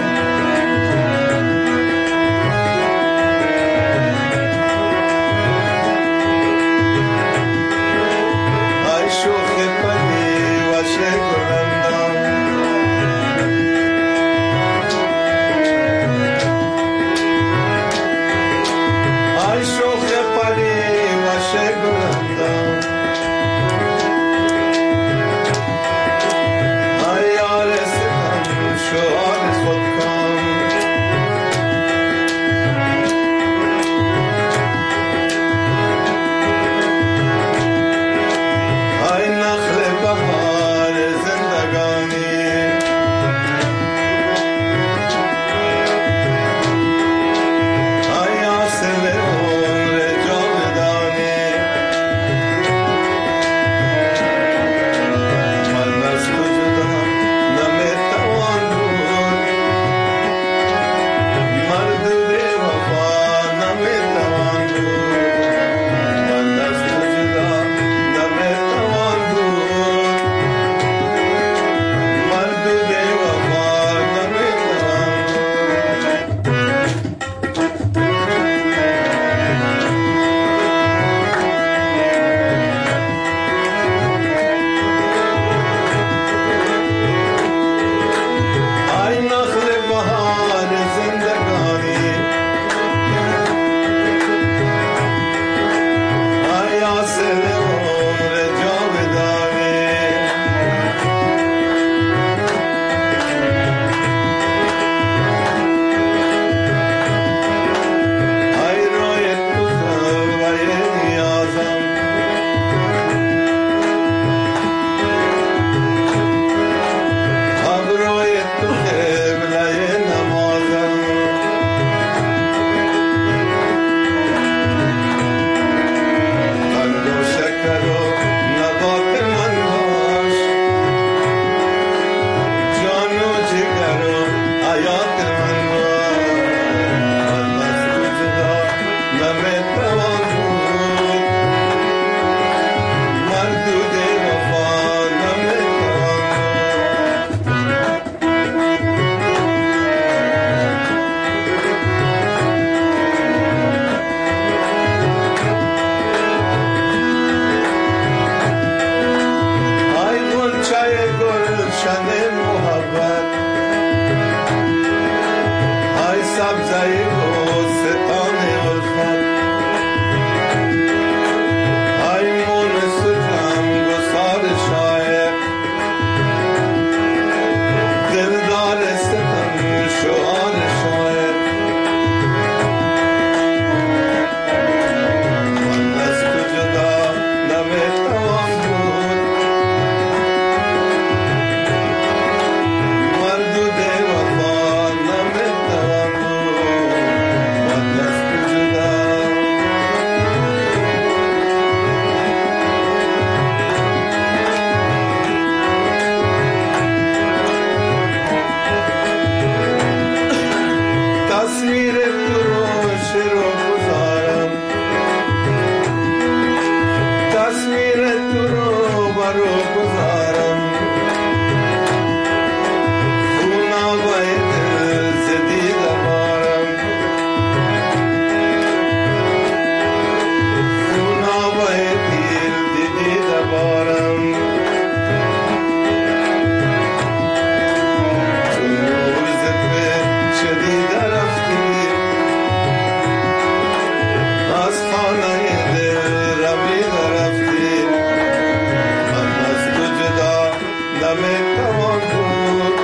ای شوخ پدی وش گلندم، ای شوخ پدی وش گلندم. رو گذارم خونا باید زدی دبارم خونا باید دیدی دبارم روزت به شدید رفتی از خانه دل روی رفتی من از تو جدا نمیتوان بود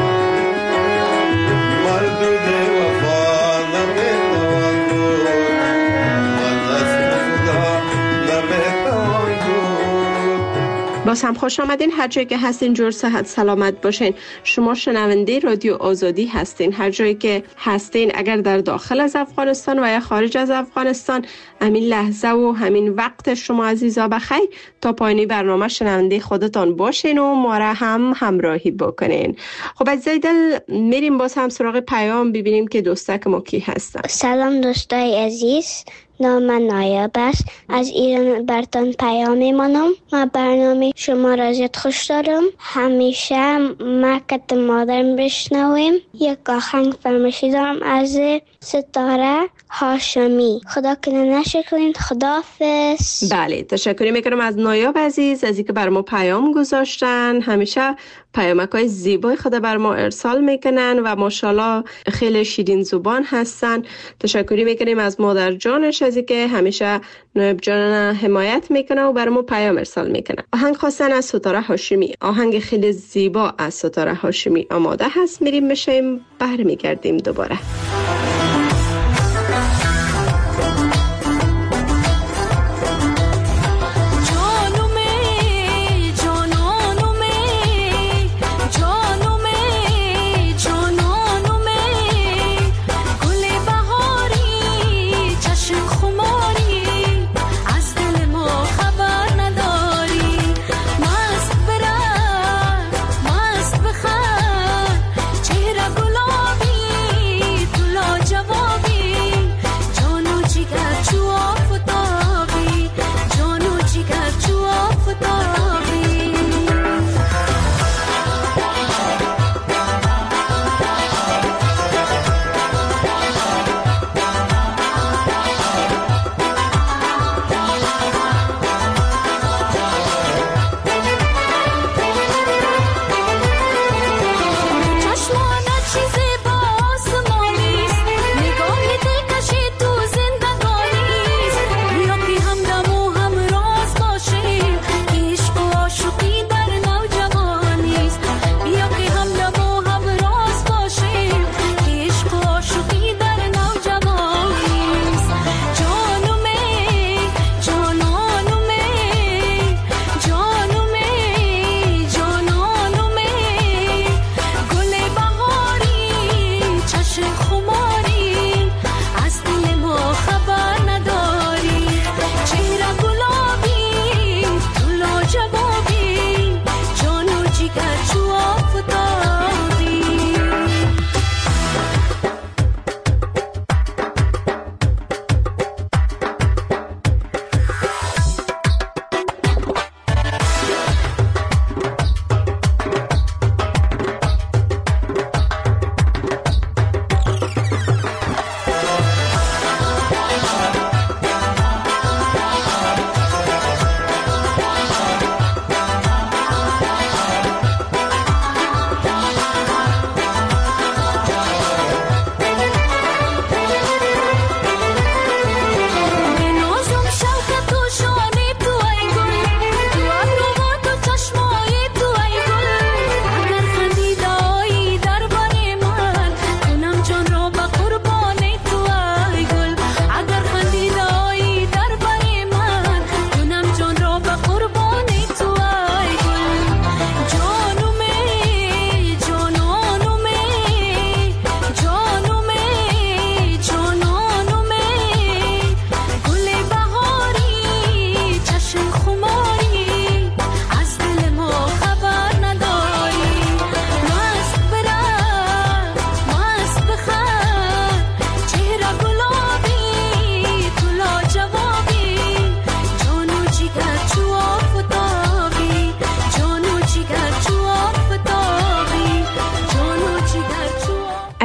مردود وفا نمیتوان بود من از تو جدا نمیتوان بود. باز هم خوش آمدین. هر جایی که هستین جور صحت سلامت باشین. شما شنونده رادیو آزادی هستین. هر جایی که هستین، اگر در داخل از افغانستان و یا خارج از افغانستان، همین لحظه و همین وقت شما عزیزا بخیر. تا پایانی برنامه شنونده خودتان باشین و ما را هم همراهی بکنین. خب عزیزای دل، میریم باز هم سراغ پیام، ببینیم که دوستک ما کی هستن. سلام دوستای عزیز، نام من نایب است. از ایران برتان پیام میمانم. من برنامه شما را زیاد خوش دارم. همیشه مکت مادرم بشنویم. یک آهنگ فرمایشی دارم از ستاره هاشمی. خدا کنه نشکنین. خداحافظ. بله، تشکر میکنم از نایب عزیز از اینکه بر ما پیام گذاشتن. همیشه پیامکای زیبای خدا بر ما ارسال میکنن و ماشاءالله خیلی شیرین زبان هستن. تشکری میکنیم از مادر جانش از اینکه همیشه نایب جان حمایت میکنه و بر ما پیام ارسال میکنه. آهنگ خواستن از ستاره هاشمی. آهنگ خیلی زیبا از ستاره هاشمی آماده هست. میریم میشیم، برمیگردیم دوباره. چهره گلابی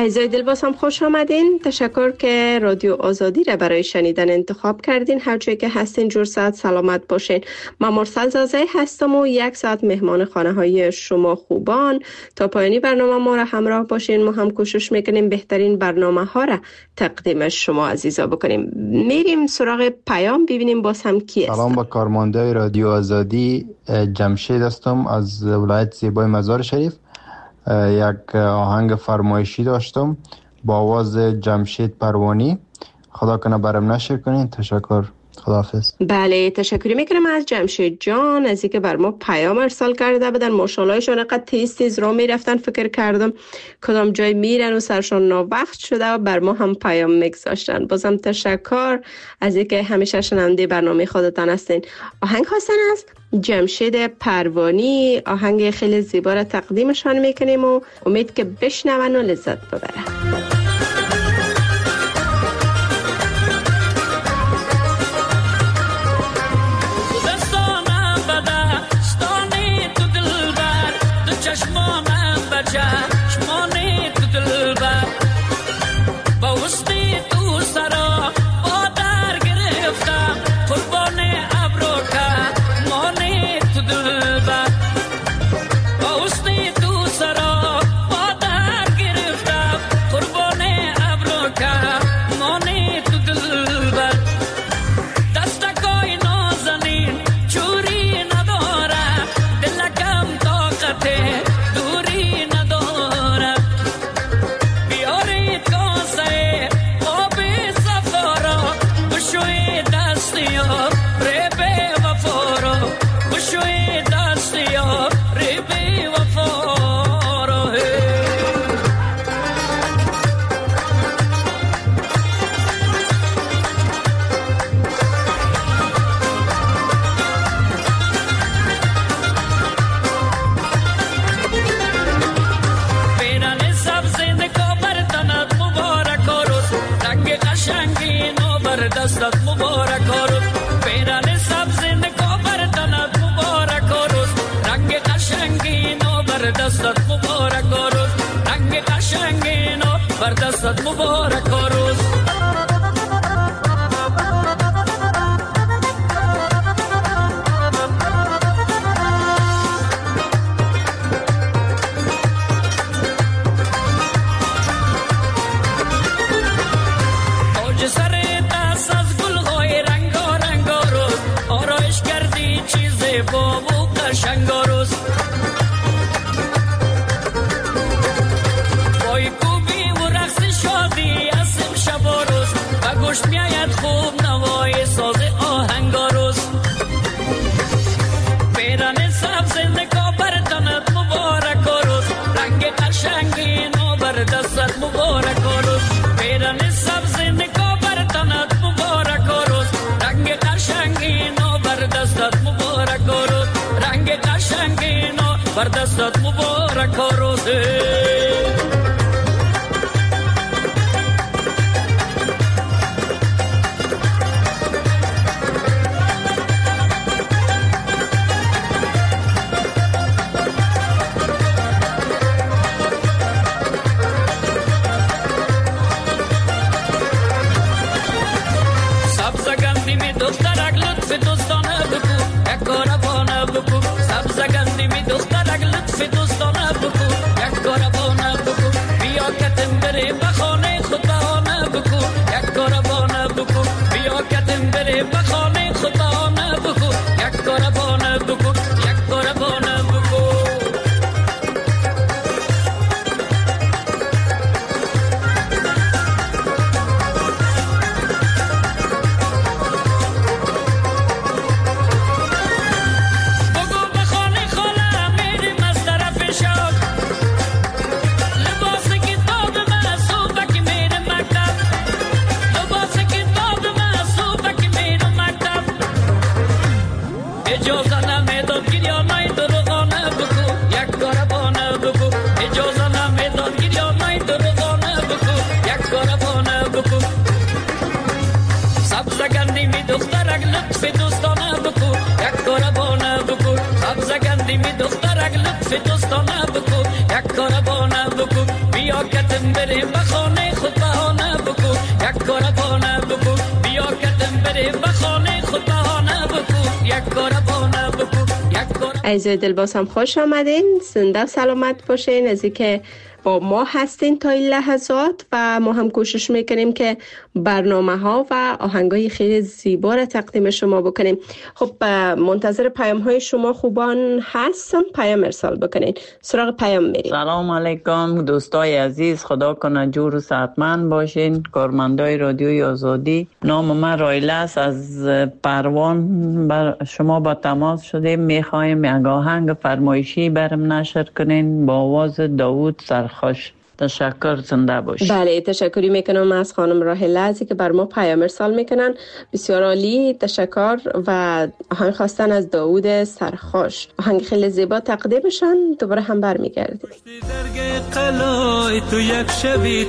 عزیزای دل باز هم خوش آمدین. تشکر که رادیو آزادی را برای شنیدن انتخاب کردین. هر جایی که هستین جور ساعت سلامت باشین. من مرسل زازه هستم و 1 ساعت مهمان خانه های شما خوبان. تا پایانی برنامه ما را همراه باشین. ما هم کوشش میکنیم بهترین برنامه ها را تقدیم شما عزیزا بکنیم. میریم سراغ پیام ببینیم باز هم کی است. سلام با کارمنده رادیو آزادی، جمشید هستم از ولایت زیبای مزار شریف. یک آهنگ فرمایشی داشتم با آواز جمشید پروانی. خدا کنه برام نشر کنین. تشکر. خداحافظ. بله تشکر میکنم از جمشید جان از اینکه بر ما پیام ارسال کرده بودن. ماشاءاللهشون انقدر تیز راه میرفتن فکر کردم کدام جای میرن و سرشان ناوقت شده و بر ما هم پیام میگذاشتن. بازم تشکر از اینکه همیشه شنونده برنامه خودتان هستین. آهنگ خواستن از جمشید پروانی، آهنگ خیلی زیبا را تقدیمشان میکنیم و امید که بشنون و لذت ببرن. دستت مبارک روز پیران سبز نکوبر تنت مبارک روز رنگ قشنگی نو بر دستت مبارک روز رنگ قشنگی نو بر دستت مبارک روز دستت مبارک روز پیران سبز نکوبر تنت مبارک روز رنگ قشنگی نو بر دستت مبارک روز رنگ قشنگی نو بر دستت مبارک روز دخترک لطف دوستانه بکن یک کار بانه بکن بیا کتم بریم عزیزای دل باز هم خوش آمدین، زنده سلامت باشین. از اینکه با ما هستین تا این لحظات و ما هم کوشش میکنیم که برنامه ها و آهنگای خیلی زیبا را تقدیم شما بکنیم. خب منتظر پیام های شما خوبان هستم، پیام ارسال بکنین. سراغ پیام میریم. سلام علیکم دوستای عزیز، خدا کنه جور و صحتمند باشین. کارمندای رادیوی آزادی، نام من رایله است، از پروان بر شما با تماس شدیم. میخوایم یک آهنگ فرمایشی برم نشر کنین با آواز داوود سرخوش. تشکر، زنده باشید. بله، تشکری میکنم از خانم راهله ازی که بر ما پیام ارسال میکنن. بسیار عالی، تشکر. و آهنگ خواستن از داوود سرخوش، آهنگ خیلی زیبا تقدیمشان. دوباره هم برمیگردیم. درگ قلای تو یک شبی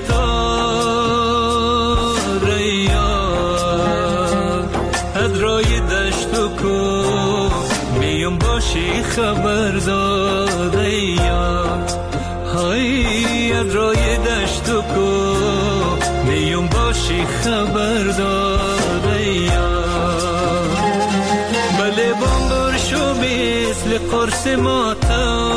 تاریا ادرای دشت و کو میم باشی خبردار یا های ادرای دشت و کو میم باشی خبردار یا بله بامبر شو مثل قرص ماتا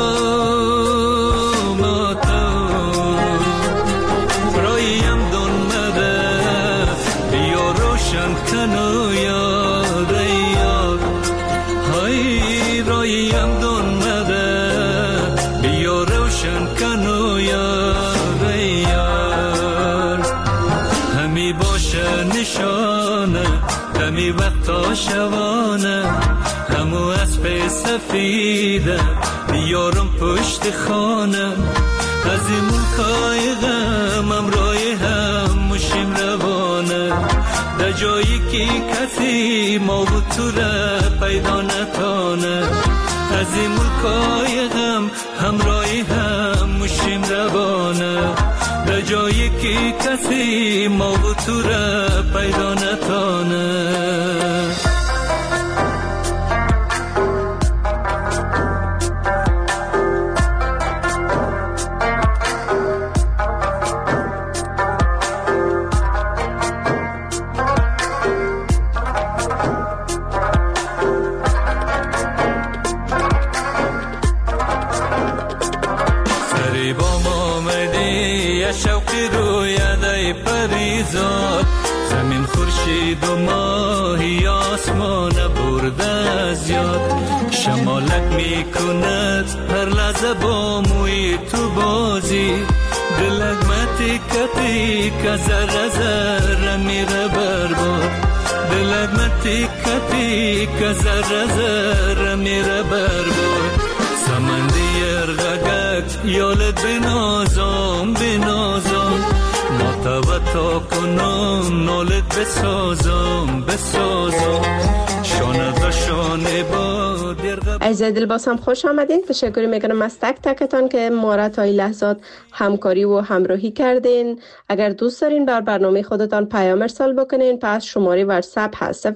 رایم دون مده بیا روشن کنو یاد یاد های رایم دون مده بیا روشن کنو یاد یاد همی باشه نشانه همی وقتا شوانه همو اسب سفیده بیارم پشت خانه از این ملکای غم امرای هم مشیم روانه در جایی که کسی ما بود تو را پیدا نتانه از این ملکای غم همرای هم مشیم روانه در جایی که کسی ما بود تو را پیدا نتانه زمین خورشید و ماهی آسمان برده از یاد شمالک میکند هر لحظه با موی تو بازی دلک متیکتی که ذره ذره میره برباد دلک متیکتی که ذره ذره میره برباد سمندی ارغگک یالت بنازم بنازم ماتوتا کنم نالت بسازم بسازم شانه دا شانه با درغب. عزیزای دل باز هم خوش آمدین. تشکر میکنم از تک تکتان که ما را تا این لحظات همکاری و همراهی کردین. اگر دوست دارین بر برنامه خودتان پیام ارسال بکنین، پس شماره واتساپ هست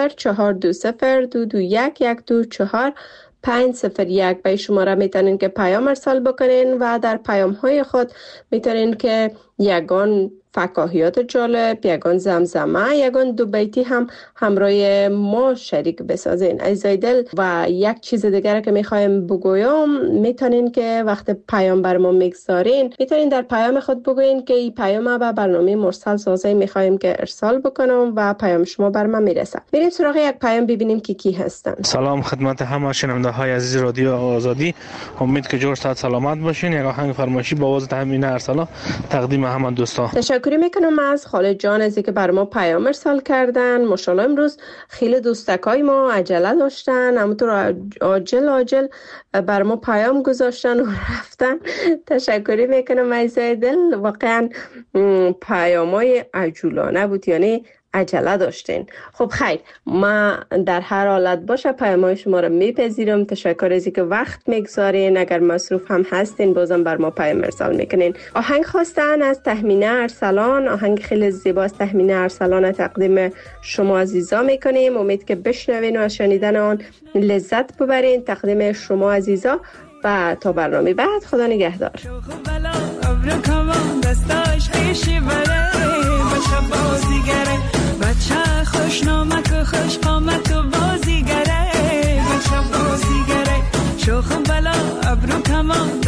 0042221124 501. به شماره میتونین که پیام ارسال بکنین و در پیام های خود میتونین که یگان فکاهیات جالب، یگان زمزمه، یگان دو بیتی هم همراه ما شریک بسازین. عزیزای دل و یک چیز دیگر که میخوایم بگویم، میتونین که وقت پیام بر ما میگذارین میتونین در پیام خود بگوین که این پیام به برنامه مرسل سازی میخوایم که ارسال بکنم و پیام شما بر ما میرسه. میریم سراغ یک پیام ببینیم که کی هستن. سلام خدمت همه شنونده های عزیز رادیو آزادی، امید که جور صحت سلامت باشین. یک آهنگ فرمایشی با آواز تهمینه ارسلا تقدیم همه دوستا. تشکر میکنم از خالد جان از اینکه بر ما پیام ارسال کردن. ماشاءالله امروز خیلی دوستکای ما عجله داشتن، همونطور عاجل بر ما پیام گذاشتن و رفتن. تشکر میکنم عزیزای دل، واقعا پیامای عجولانه بود، یعنی عجله داشتین. خب خیر، ما در هر حالت باشه پیام‌های شما رو میپذیرم. تشکر از اینکه وقت میگذارین، اگر مصروف هم هستین بازم بر ما پیام ارسال میکنین. آهنگ خواستن از تهمینه ارسلان، آهنگ خیلی زیبا از تهمینه ارسلان تقدیم شما عزیزا میکنیم. امید که بشنوین و از شنیدن آن لذت ببرین. تقدیم شما عزیزا و تا برنامه بعد، خدا نگهدار. بچه خوش نامک و خوش قامت و بازیگره بچه بازیگره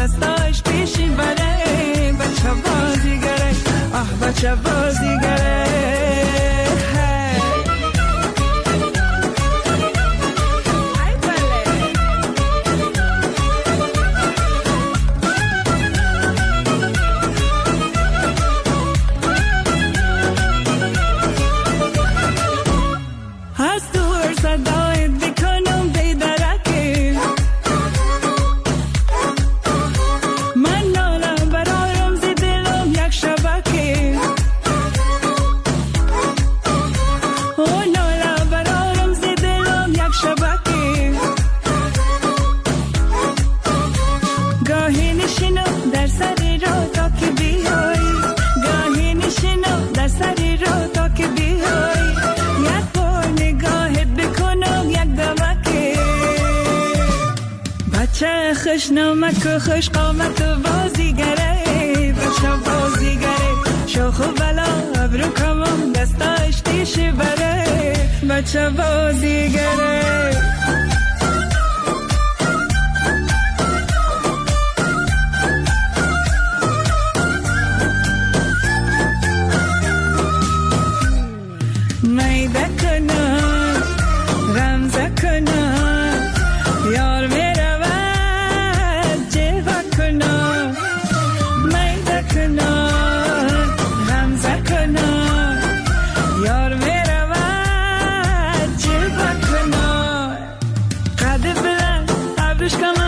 دستاش پیشی بره بچه بازیگره بچه بازیگره خوش نمک و خوش قامت و بازیگره بچه بازیگره شوخ و بلا ابرو کمان دستاش تیشه بره بچه بازیگره میده کنم رمزه کنم یار Come on.